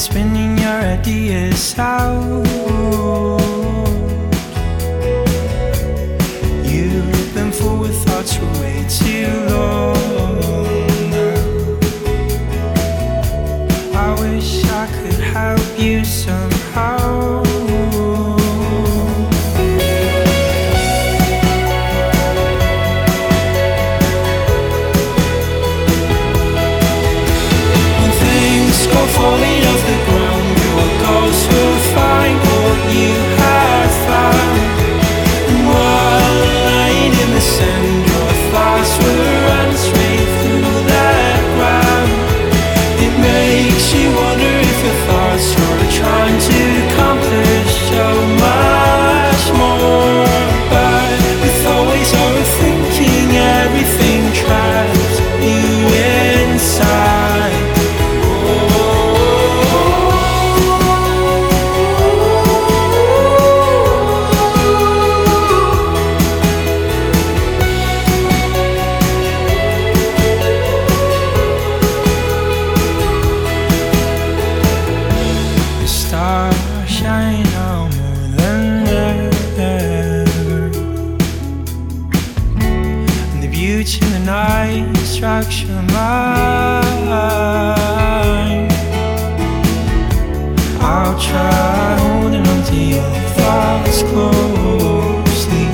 spinning your ideas out. You've been full with thoughts for way too long now. I wish I could help you somehow. When things go falling off the ground, your ghost will find what you have found. And while lying in the sand, your thoughts will run straight through that ground. It makes you wonder if your thoughts are trying to accomplish so much more. But with always overthinking, everything traps you inside. The stars shine out more than ever, and the beauty in the night distracts your mind. I'll try holding on to your thoughts closely.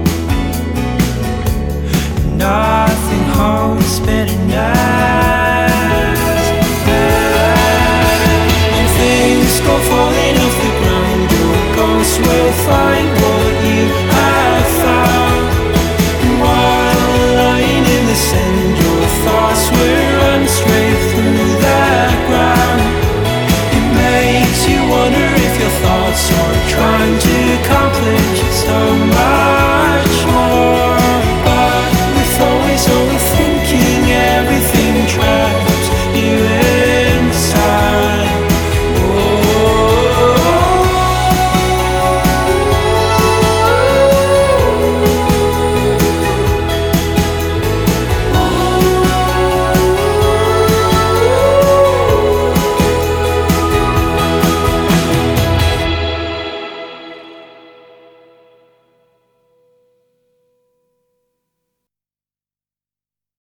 Nothing holds better nights. When things go falling off the ground, your ghost will find what you have found. And while lying in the sand, your thoughts will run straight through that ground. It makes you wonder if your thoughts are trying to accomplish so much.